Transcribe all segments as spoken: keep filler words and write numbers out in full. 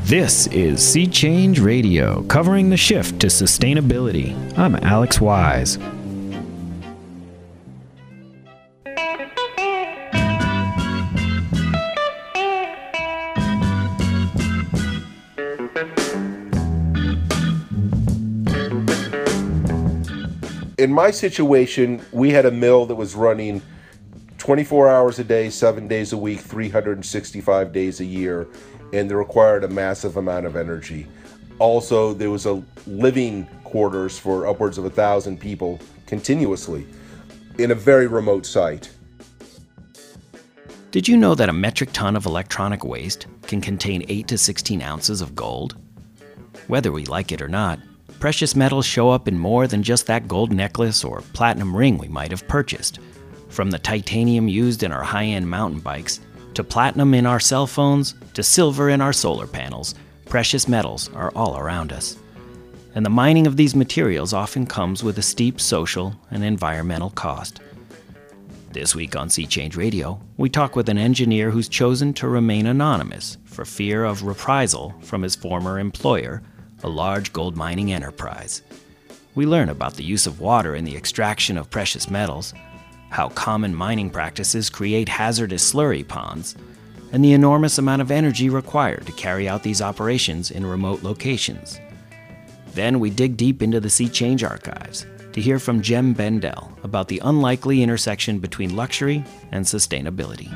This is Sea Change Radio, covering the shift to sustainability. I'm Alex Wise. In my situation, we had a mill that was running twenty-four hours a day, seven days a week, three hundred sixty-five days a year, and they required a massive amount of energy. Also, there was a living quarters for upwards of a thousand people continuously in a very remote site. Did you know that a metric ton of electronic waste can contain eight to sixteen ounces of gold? Whether we like it or not, precious metals show up in more than just that gold necklace or platinum ring we might have purchased. From the titanium used in our high-end mountain bikes, to platinum in our cell phones, to silver in our solar panels, precious metals are all around us. And the mining of these materials often comes with a steep social and environmental cost. This week on Sea Change Radio, we talk with an engineer who's chosen to remain anonymous for fear of reprisal from his former employer, a large gold mining enterprise. We learn about the use of water in the extraction of precious metals, how common mining practices create hazardous slurry ponds, and the enormous amount of energy required to carry out these operations in remote locations. Then we dig deep into the Sea Change archives to hear from Jem Bendell about the unlikely intersection between luxury and sustainability.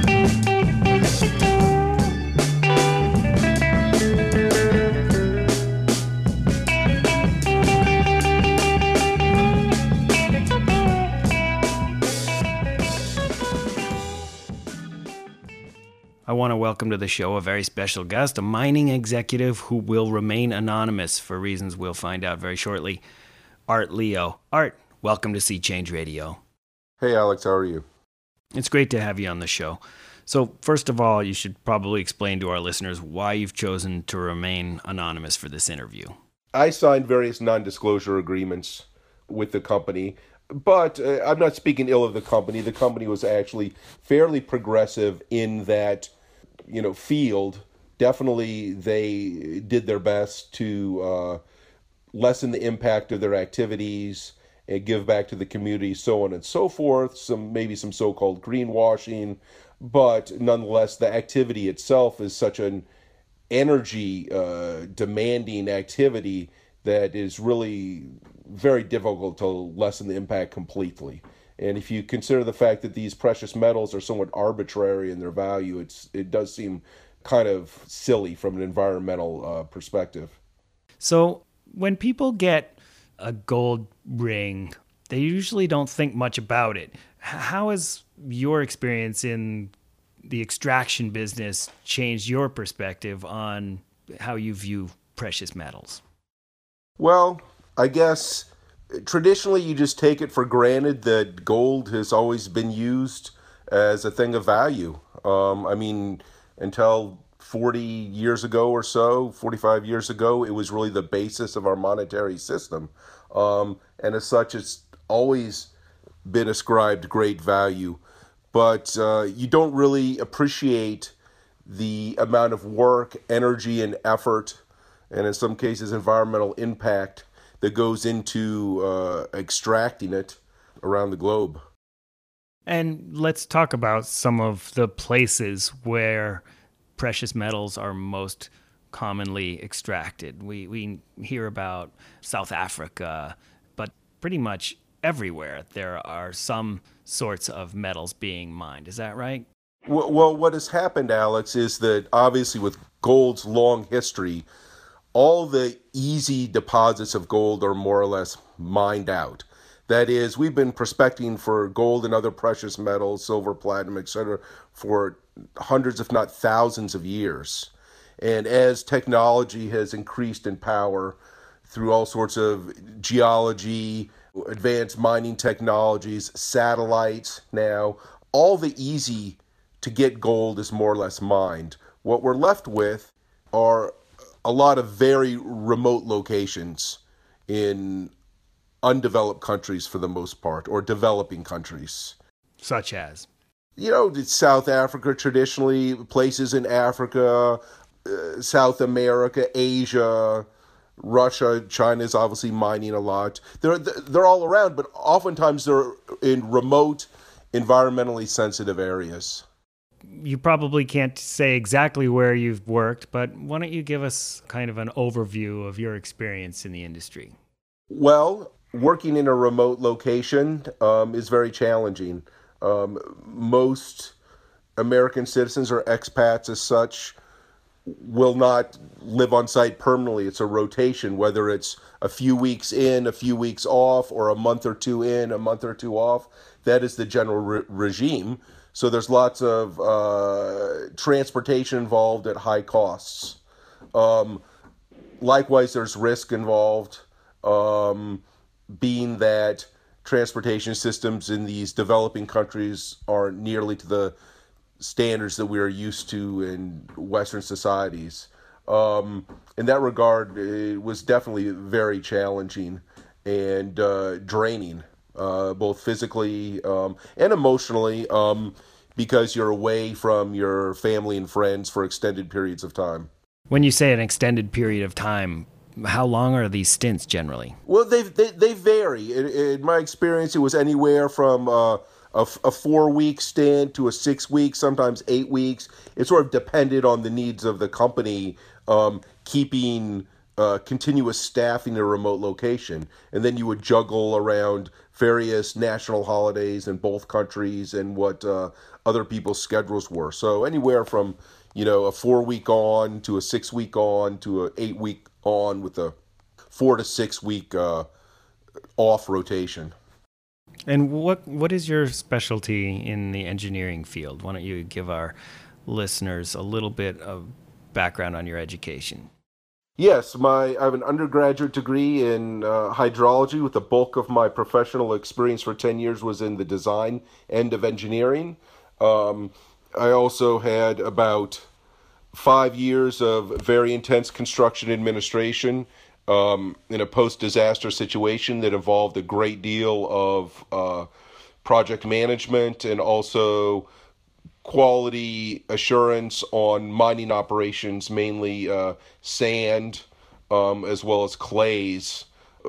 I want to welcome to the show a very special guest, a mining executive who will remain anonymous for reasons we'll find out very shortly, Art Leo. Art, welcome to Sea Change Radio. Hey Alex, how are you? It's great to have you on the show. So first of all, you should probably explain to our listeners why you've chosen to remain anonymous for this interview. I signed various non-disclosure agreements with the company, but uh, I'm not speaking ill of the company. The company was actually fairly progressive in that, you know, field. Definitely they did their best to uh, lessen the impact of their activities and give back to the community, so on and so forth. Some maybe some so-called greenwashing, but nonetheless, the activity itself is such an energy uh, demanding activity that is really very difficult to lessen the impact completely. And if you consider the fact that these precious metals are somewhat arbitrary in their value, it's it does seem kind of silly from an environmental uh, perspective. So when people get a gold ring, they usually don't think much about it. How has your experience in the extraction business changed your perspective on how you view precious metals? Well, I guess traditionally you just take it for granted that gold has always been used as a thing of value. Um, I mean, until forty years ago or so, forty-five years ago, it was really the basis of our monetary system. Um, and as such, it's always been ascribed great value. But uh, you don't really appreciate the amount of work, energy, and effort, and in some cases environmental impact that goes into uh, extracting it around the globe. And let's talk about some of the places where precious metals are most commonly extracted. We we hear about South Africa, but pretty much everywhere there are some sorts of metals being mined. Is that right? Well, well what has happened, Alex, is that obviously with gold's long history, all the easy deposits of gold are more or less mined out. That is, we've been prospecting for gold and other precious metals, silver, platinum, et cetera, for hundreds, if not thousands of years. And as technology has increased in power through all sorts of geology, advanced mining technologies, satellites now, all the easy to get gold is more or less mined. What we're left with are a lot of very remote locations in undeveloped countries for the most part, or developing countries. Such as? You know, South Africa traditionally, places in Africa, uh, South America, Asia, Russia, China is obviously mining a lot. They're they're all around, but oftentimes they're in remote, environmentally sensitive areas. You probably can't say exactly where you've worked, but why don't you give us kind of an overview of your experience in the industry? Well, working in a remote location um, is very challenging. Um, most American citizens or expats as such will not live on site permanently. It's a rotation, whether it's a few weeks in, a few weeks off, or a month or two in, a month or two off. That is the general re- regime. So there's lots of uh, transportation involved at high costs. Um, likewise, there's risk involved, um, being that transportation systems in these developing countries aren't nearly to the standards that we are used to in Western societies. Um, in that regard, it was definitely very challenging and uh, draining, uh, both physically um, and emotionally, um, because you're away from your family and friends for extended periods of time. When you say an extended period of time, how long are these stints generally? Well, they they, they vary. In, in my experience, it was anywhere from uh, a, a four-week stint to a six-week, sometimes eight weeks. It sort of depended on the needs of the company, um, keeping uh, continuous staff in a remote location. And then you would juggle around various national holidays in both countries and what uh, other people's schedules were. So anywhere from, you know, a four-week on to a six-week on to a eight-week on with a four to six-week uh, off rotation. And what what is your specialty in the engineering field? Why don't you give our listeners a little bit of background on your education? Yes, my I have an undergraduate degree in uh, hydrology, with the bulk of my professional experience for ten years was in the design end of engineering. Um, I also had about five years of very intense construction administration um, in a post-disaster situation that involved a great deal of uh, project management and also quality assurance on mining operations, mainly uh, sand um, as well as clays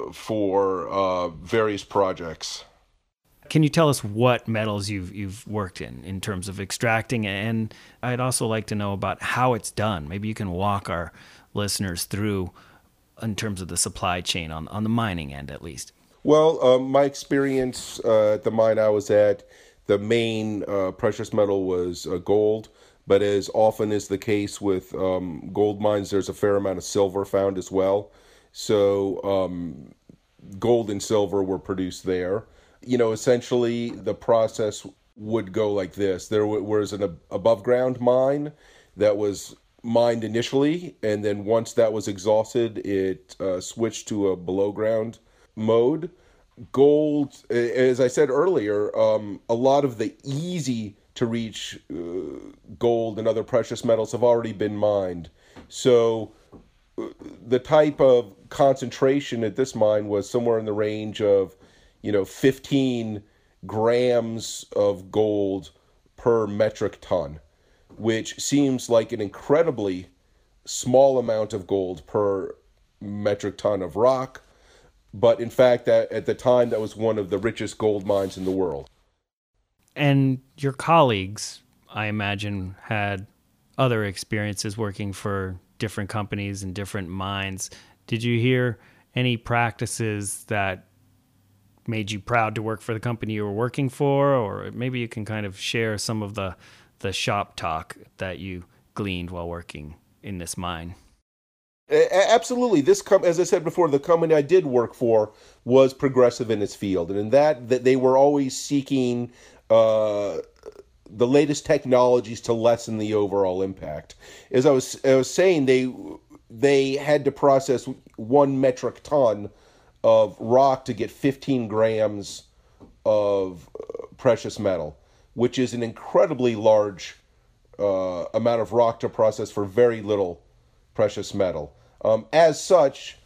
for uh, various projects. Can you tell us what metals you've you've worked in in terms of extracting? And I'd also like to know about how it's done. Maybe you can walk our listeners through in terms of the supply chain on, on the mining end, at least. Well, um, my experience uh, at the mine I was at, the main uh, precious metal was uh, gold, but as often is the case with um, gold mines, there's a fair amount of silver found as well. So um, gold and silver were produced there. You know, essentially the process would go like this. There was an above ground mine that was mined initially, and then once that was exhausted, it uh, switched to a below ground mode. Gold, as I said earlier, um, a lot of the easy to reach uh, gold and other precious metals have already been mined. So uh, the type of concentration at this mine was somewhere in the range of, you know, fifteen grams of gold per metric ton, which seems like an incredibly small amount of gold per metric ton of rock. But in fact, that at the time, that was one of the richest gold mines in the world. And your colleagues, I imagine, had other experiences working for different companies and different mines. Did you hear any practices that made you proud to work for the company you were working for? Or maybe you can kind of share some of the, the shop talk that you gleaned while working in this mine. Absolutely. This com- as I said before, the company I did work for was progressive in its field, and in that, that they were always seeking uh, the latest technologies to lessen the overall impact. As I was, I was saying, they they had to process one metric ton of rock to get fifteen grams of precious metal, which is an incredibly large uh, amount of rock to process for very little precious metal. Um, as such,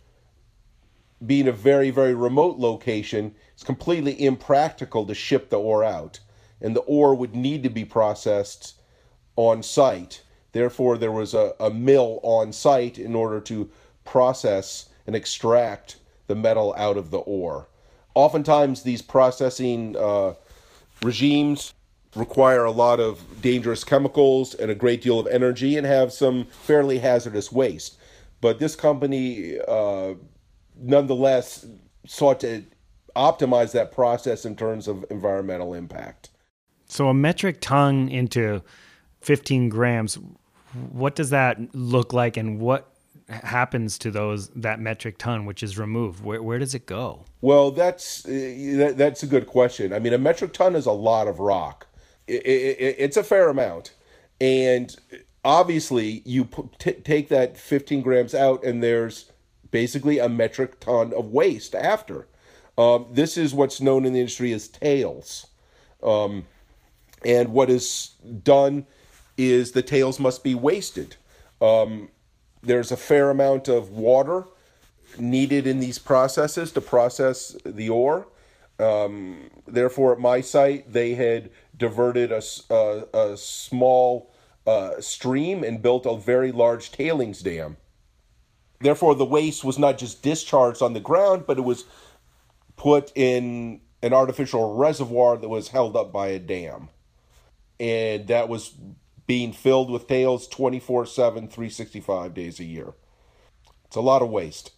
being a very, very remote location, it's completely impractical to ship the ore out. And the ore would need to be processed on site. Therefore, there was a, a mill on site in order to process and extract the metal out of the ore. Oftentimes, these processing uh, regimes require a lot of dangerous chemicals and a great deal of energy and have some fairly hazardous waste. But this company, uh, nonetheless, sought to optimize that process in terms of environmental impact. So a metric ton into fifteen grams, what does that look like, and what happens to those that metric ton which is removed? Where where does it go? Well, that's uh, that, that's a good question. I mean, a metric ton is a lot of rock. It, it, it's a fair amount, and obviously you put, t- take that fifteen grams out, and there's basically a metric ton of waste after. Um, this is what's known in the industry as tails. Um, and what is done is the tails must be wasted. Um, there's a fair amount of water needed in these processes to process the ore. Um, therefore, at my site, they had diverted a, a, a small uh, stream and built a very large tailings dam. Therefore, the waste was not just discharged on the ground, but it was put in an artificial reservoir that was held up by a dam. And that was being filled with tails twenty-four seven, three hundred sixty-five days a year. It's a lot of waste.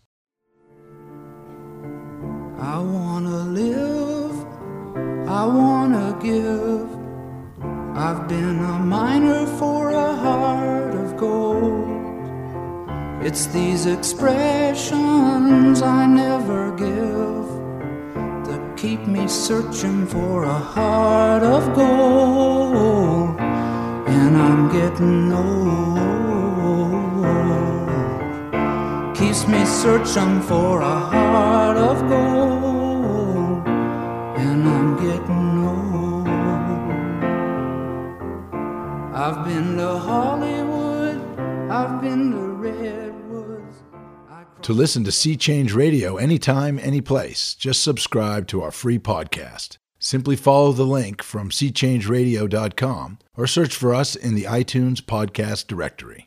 I wanna live, I wanna give. I've been a miner for a heart of gold. It's these expressions I never give that keep me searching for a heart of gold. And I'm getting old. Keeps me searching for a heart of gold. And I'm getting old. I've been to Hollywood, I've been to Redwoods. To listen to Sea Change Radio anytime, anyplace, just subscribe to our free podcast. Simply follow the link from sea change radio dot com or search for us in the iTunes podcast directory.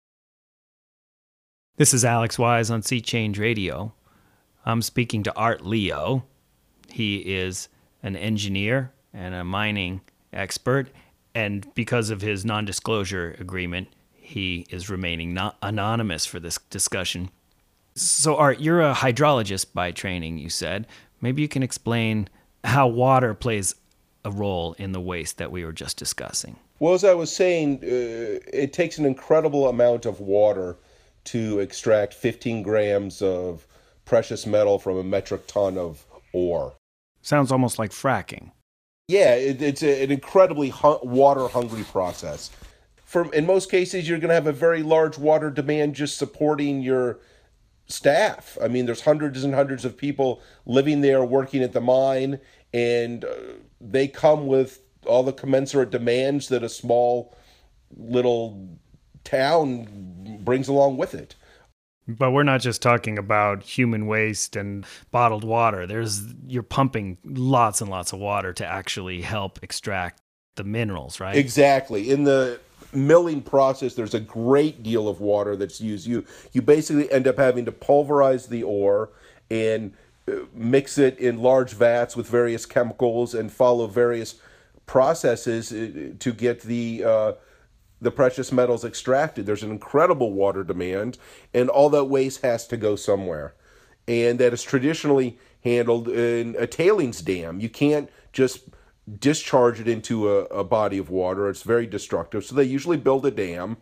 This is Alex Wise on Sea Change Radio. I'm speaking to Art Leo. He is an engineer and a mining expert, and because of his non-disclosure agreement, he is remaining not anonymous for this discussion. So, Art, you're a hydrologist by training, you said. Maybe you can explain how water plays a role in the waste that we were just discussing. Well, as I was saying, uh, it takes an incredible amount of water to extract fifteen grams of precious metal from a metric ton of ore. Sounds almost like fracking. Yeah, it, it's a, an incredibly hu- water-hungry process. For, in most cases, you're going to have a very large water demand just supporting your staff. I mean, there's hundreds and hundreds of people living there, working at the mine, and uh, they come with all the commensurate demands that a small little town brings along with it. But we're not just talking about human waste and bottled water. There's you're pumping lots and lots of water to actually help extract the minerals, right? Exactly. In the milling process, there's a great deal of water that's used. You you basically end up having to pulverize the ore and mix it in large vats with various chemicals and follow various processes to get the uh, the precious metals extracted. There's an incredible water demand, and all that waste has to go somewhere. And that is traditionally handled in a tailings dam. You can't just discharge it into a, a body of water. It's very destructive. So they usually build a dam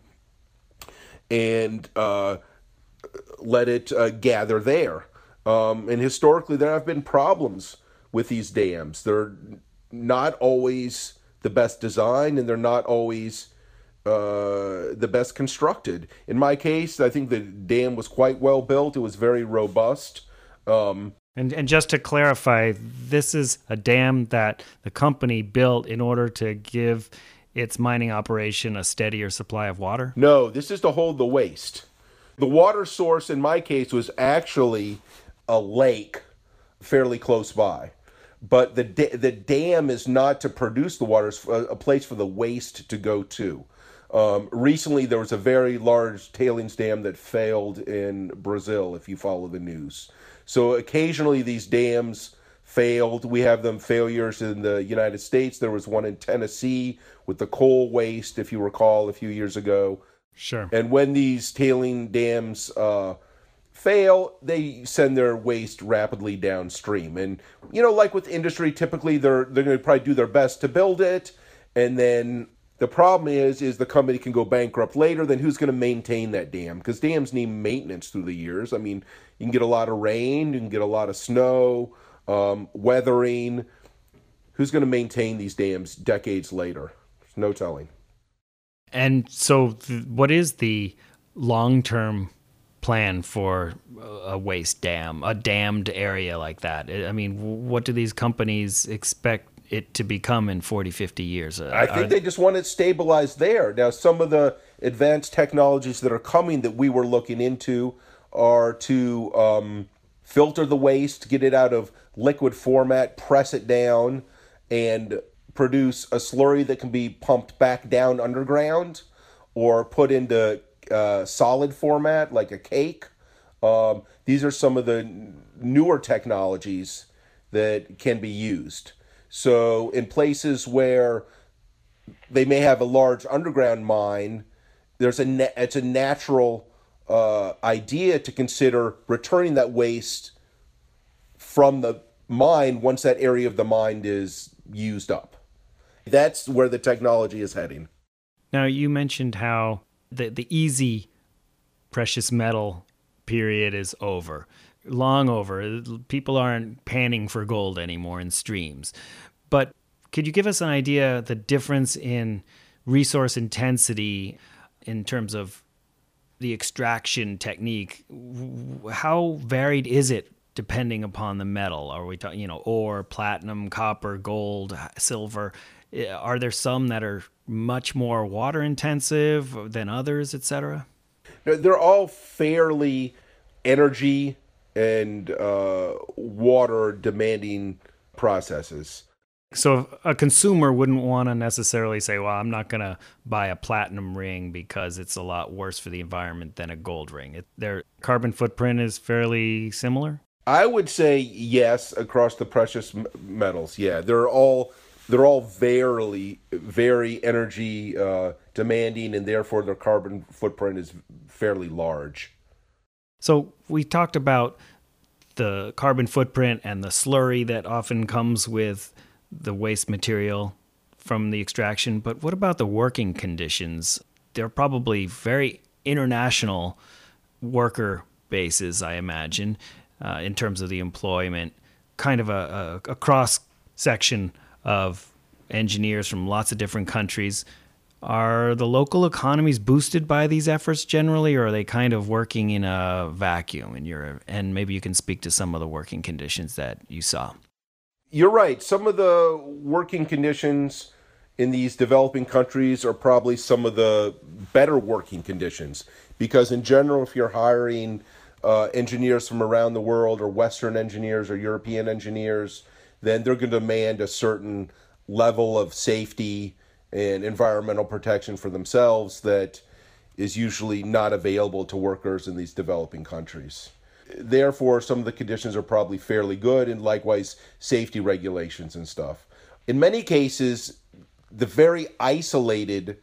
and uh, let it uh, gather there. Um, and historically, there have been problems with these dams. They're not always the best designed, and they're not always uh, the best constructed. In my case, I think the dam was quite well built. It was very robust. Um, And and just to clarify, this is a dam that the company built in order to give its mining operation a steadier supply of water? No, this is to hold the waste. The water source in my case was actually a lake fairly close by. But the da- the dam is not to produce the water, it's a place for the waste to go to. Um, recently, there was a very large tailings dam that failed in Brazil, if you follow the news. So occasionally these dams failed. We have them failures in the United States. There was one in Tennessee with the coal waste, if you recall, a few years ago. Sure. And when these tailing dams uh, fail, they send their waste rapidly downstream. And, you know, like with industry, typically they're they're going to probably do their best to build it, and then the problem is, is the company can go bankrupt later. Then who's going to maintain that dam? Because dams need maintenance through the years. I mean, you can get a lot of rain, you can get a lot of snow, um, weathering. Who's going to maintain these dams decades later? There's no telling. And so th- what is the long-term plan for a waste dam, a dammed area like that? I mean, what do these companies expect it to become in forty, fifty years? Uh, I think they just want it stabilized there. Now, some of the advanced technologies that are coming that we were looking into are to um, filter the waste, get it out of liquid format, press it down, and produce a slurry that can be pumped back down underground or put into uh, solid format like a cake. Um, these are some of the newer technologies that can be used. So in places where they may have a large underground mine, there's a na- it's a natural uh, idea to consider returning that waste from the mine once that area of the mine is used up. That's where the technology is heading. Now, you mentioned how the the easy precious metal period is over. Long over. People aren't panning for gold anymore in streams. But could you give us an idea the difference in resource intensity in terms of the extraction technique? How varied is it depending upon the metal? Are we talking, you know, ore, platinum, copper, gold, silver? Are there some that are much more water intensive than others, et cetera? They're all fairly energy and uh, water demanding processes. So a consumer wouldn't want to necessarily say, well, I'm not going to buy a platinum ring because it's a lot worse for the environment than a gold ring. It, their carbon footprint is fairly similar? I would say yes, across the precious metals. Yeah, they're all they're all very, very energy uh, demanding, and therefore their carbon footprint is fairly large. So we talked about the carbon footprint and the slurry that often comes with the waste material from the extraction, but what about the working conditions? They're probably very international worker bases, I imagine, uh, in terms of the employment, kind of a, a, a cross-section of engineers from lots of different countries. Are the local economies boosted by these efforts generally, or are they kind of working in a vacuum? And you're, and maybe you can speak to some of the working conditions that you saw. You're right. Some of the working conditions in these developing countries are probably some of the better working conditions, because in general, if you're hiring uh, engineers from around the world, or Western engineers or European engineers, then they're going to demand a certain level of safety and environmental protection for themselves that is usually not available to workers in these developing countries. Therefore, some of the conditions are probably fairly good, and likewise safety regulations and stuff. In many cases, the very isolated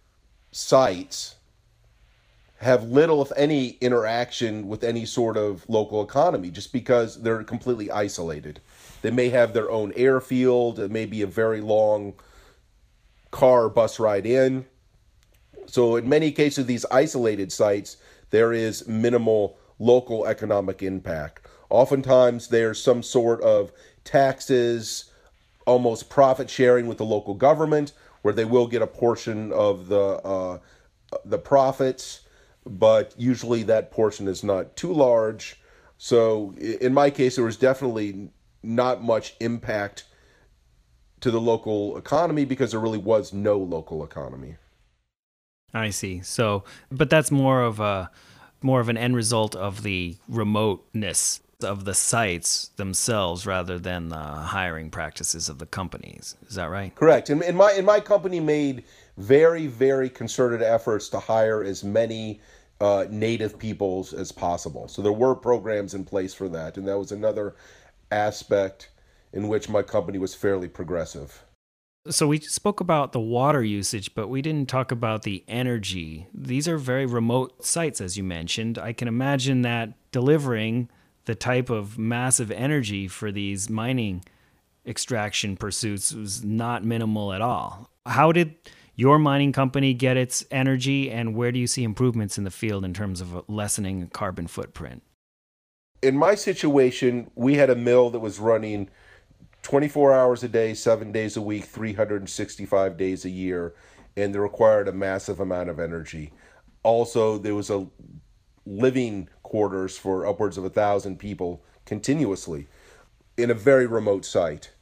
sites have little, if any, interaction with any sort of local economy, just because they're completely isolated. They may have their own airfield, it may be a very long car bus ride in. So in many cases, these isolated sites, there is minimal local economic impact. Oftentimes, there's some sort of taxes, almost profit sharing with the local government, where they will get a portion of the uh, the profits, but usually that portion is not too large. So in my case, there was definitely not much impact to the local economy because there really was no local economy. I see. So, but that's more of a more of an end result of the remoteness of the sites themselves rather than the hiring practices of the companies. Is that right? Correct. And, and my and my company made very, very concerted efforts to hire as many uh, native peoples as possible. So there were programs in place for that, and that was another aspect in which my company was fairly progressive. So we spoke about the water usage, but we didn't talk about the energy. These are very remote sites, as you mentioned. I can imagine that delivering the type of massive energy for these mining extraction pursuits was not minimal at all. How did your mining company get its energy, and where do you see improvements in the field in terms of lessening carbon footprint? In my situation, we had a mill that was running twenty-four hours a day, seven days a week, three hundred sixty-five days a year, and they required a massive amount of energy. Also, there was a living quarters for upwards of a thousand people continuously in a very remote site.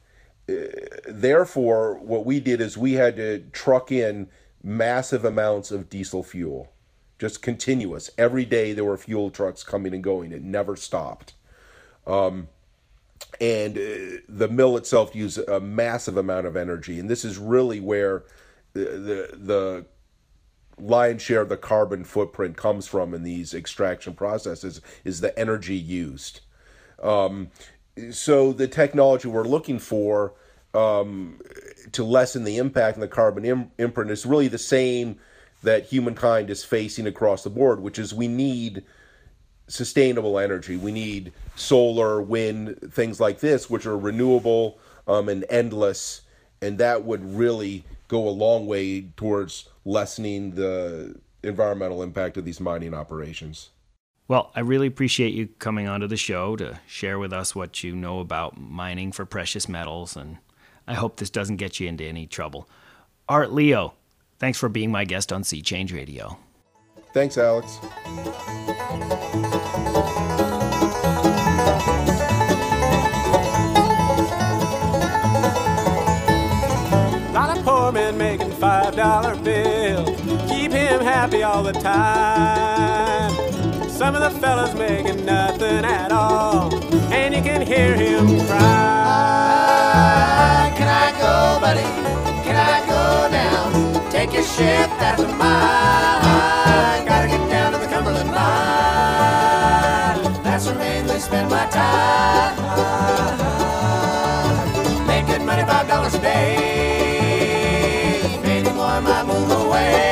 Therefore, what we did is we had to truck in massive amounts of diesel fuel, just continuous. Every day there were fuel trucks coming and going. It never stopped. Um, and uh, the mill itself used a massive amount of energy. And this is really where the, the, the lion's share of the carbon footprint comes from in these extraction processes, is the energy used. Um, so the technology we're looking for um, to lessen the impact on the carbon im- imprint is really the same that humankind is facing across the board, which is we need sustainable energy. We need solar, wind, things like this, which are renewable um, and endless, and that would really go a long way towards lessening the environmental impact of these mining operations. Well, I really appreciate you coming onto the show to share with us what you know about mining for precious metals, and I hope this doesn't get you into any trouble. Art Leo, thanks for being my guest on Sea Change Radio. Thanks, Alex. Lot of poor men making five dollar bills, keep him happy all the time. Some of the fellas making nothing at all, and you can hear him cry. Can I go, buddy? Can I go down? Take your ship, that's mine. Gotta get down to the Cumberland mine. That's where mainly spend my time. Make good money, five dollars a day. Maybe more, I might move away.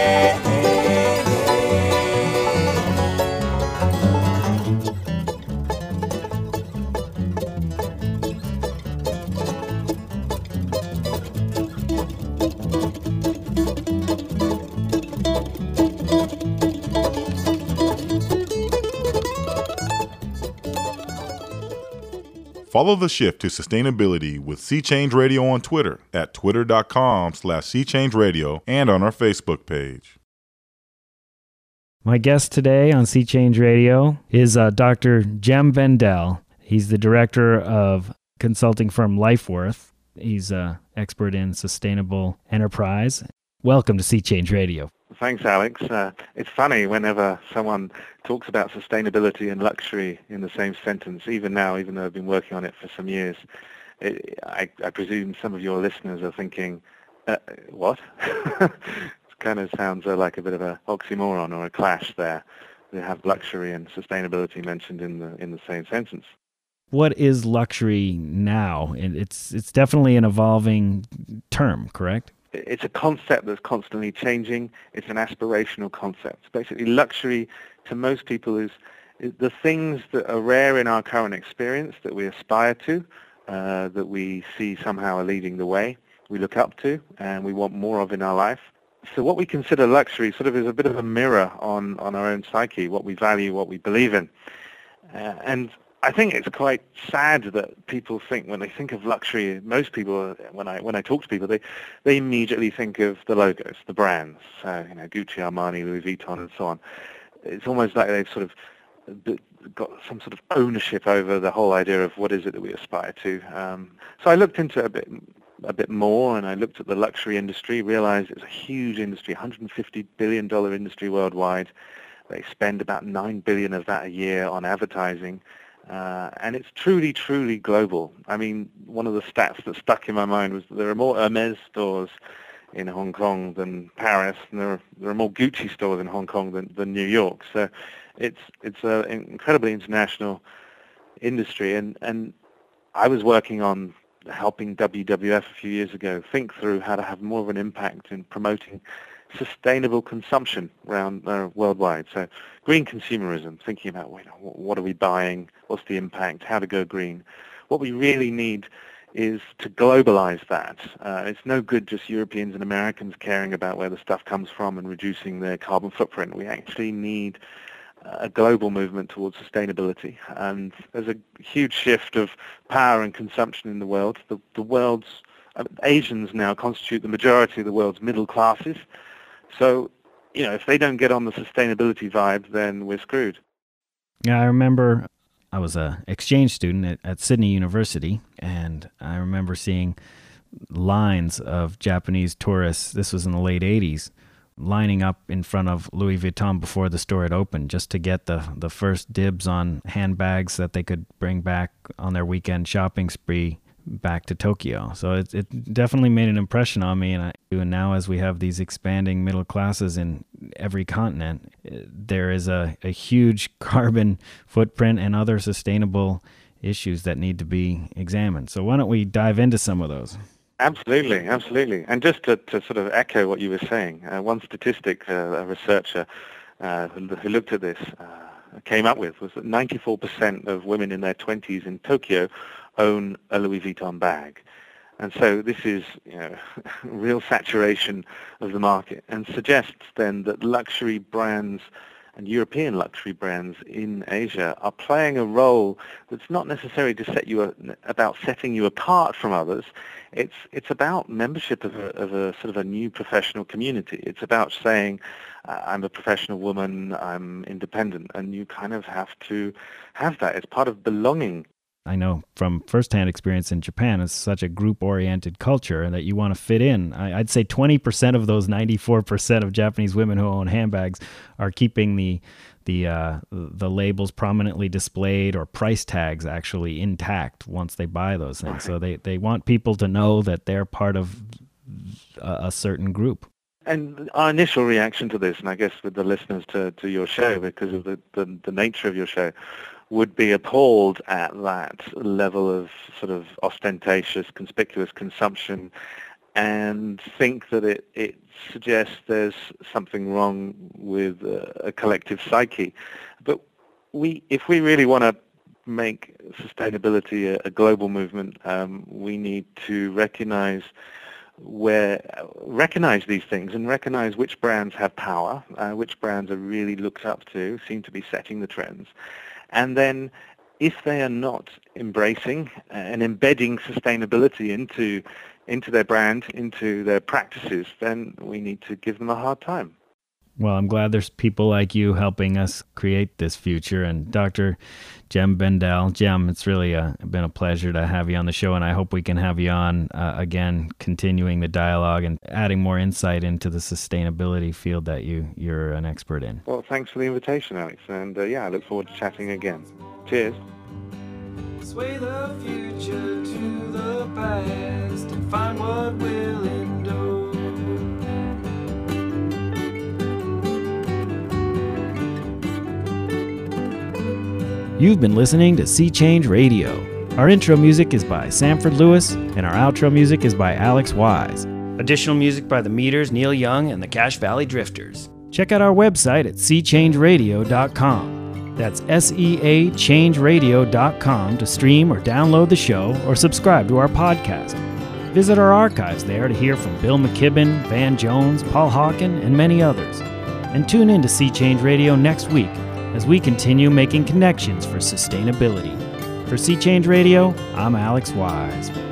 Follow the shift to sustainability with Sea Change Radio on Twitter at twitter.com slash Sea Change Radio and on our Facebook page. My guest today on Sea Change Radio is uh, Doctor Jem Vendel. He's the director of consulting firm LifeWorth. He's an expert in sustainable enterprise. Welcome to Sea Change Radio. Thanks, Alex. Uh, it's funny whenever someone talks about sustainability and luxury in the same sentence, even now, even though I've been working on it for some years. It, I, I presume some of your listeners are thinking, uh, what? It kind of sounds uh, like a bit of a oxymoron or a clash there. They have luxury and sustainability mentioned in the in the same sentence. What is luxury now? And it's it's definitely an evolving term, correct? It's a concept that's constantly changing. It's an aspirational concept. Basically, luxury to most people is, is the things that are rare in our current experience that we aspire to, uh, that we see somehow are leading the way, we look up to, and we want more of in our life. So what we consider luxury sort of is a bit of a mirror on, on our own psyche, what we value, what we believe in. Uh, and I think it's quite sad that people think when they think of luxury, most people, when I when I talk to people, they, they immediately think of the logos, the brands, uh, you know, Gucci, Armani, Louis Vuitton, and so on. It's almost like they've sort of got some sort of ownership over the whole idea of what is it that we aspire to. Um, so I looked into it a bit a bit more, and I looked at the luxury industry, realized it's a huge industry, one hundred fifty billion dollars industry worldwide. They spend about nine billion dollars of that a year on advertising. Uh, and it's truly, truly global. I mean, one of the stats that stuck in my mind was that there are more Hermes stores in Hong Kong than Paris, and there are, there are more Gucci stores in Hong Kong than, than New York. So it's it's an incredibly international industry, and, and I was working on helping W W F a few years ago think through how to have more of an impact in promoting sustainable consumption around uh, worldwide. So green consumerism, thinking about, you know, what are we buying, what's the impact, how to go green. What we really need is to globalize that. Uh, it's no good just Europeans and Americans caring about where the stuff comes from and reducing their carbon footprint. We actually need a global movement towards sustainability. And there's a huge shift of power and consumption in the world. The, the world's uh, Asians now constitute the majority of the world's middle classes. So, you know, if they don't get on the sustainability vibe, then we're screwed. Yeah, I remember I was a exchange student at, at Sydney University, and I remember seeing lines of Japanese tourists, this was in the late eighties, lining up in front of Louis Vuitton before the store had opened just to get the, the first dibs on handbags that they could bring back on their weekend shopping spree back to Tokyo. So it, it definitely made an impression on me. And, I, and now as we have these expanding middle classes in every continent, there is a, a huge carbon footprint and other sustainable issues that need to be examined. So why don't we dive into some of those? Absolutely, absolutely. And just to, to sort of echo what you were saying, uh, one statistic uh, a researcher uh, who, who looked at this uh, came up with was that ninety-four percent of women in their twenties in Tokyo own a Louis Vuitton bag. And so this is, you know, real saturation of the market, and suggests then that luxury brands and European luxury brands in Asia are playing a role that's not necessarily to set you a, about setting you apart from others. It's it's about membership of a, of a sort of a new professional community. It's about saying, uh, I'm a professional woman, I'm independent, and you kind of have to have that. It's part of belonging. I know from firsthand experience in Japan, it's such a group-oriented culture and that you want to fit in. I, I'd say twenty percent of those ninety-four percent of Japanese women who own handbags are keeping the the uh, the labels prominently displayed or price tags actually intact once they buy those things. Right. So they, they want people to know that they're part of a, a certain group. And our initial reaction to this, and I guess with the listeners to, to your show, because of the, the, the nature of your show, would be appalled at that level of sort of ostentatious, conspicuous consumption, and think that it, it suggests there's something wrong with a, a collective psyche. But we, if we really want to make sustainability a, a global movement, um, we need to recognize where recognize these things and recognize which brands have power, uh, which brands are really looked up to, seem to be setting the trends. And then if they are not embracing and embedding sustainability into into their brand, into their practices, then we need to give them a hard time. Well, I'm glad there's people like you helping us create this future. And Doctor Jem Bendell, Jem, it's really a, been a pleasure to have you on the show, and I hope we can have you on uh, again, continuing the dialogue and adding more insight into the sustainability field that you, you're an expert in. Well, thanks for the invitation, Alex, and uh, yeah, I look forward to chatting again. Cheers. Sway the future to the past and find what will endure. You've been listening to Sea Change Radio. Our intro music is by Sanford Lewis, and our outro music is by Alex Wise. Additional music by The Meters, Neil Young, and the Cache Valley Drifters. Check out our website at sea change radio dot com. That's S E A change radio dot com to stream or download the show or subscribe to our podcast. Visit our archives there to hear from Bill McKibben, Van Jones, Paul Hawken, and many others. And tune in to Sea Change Radio next week as we continue making connections for sustainability. For Sea Change Radio, I'm Alex Wise.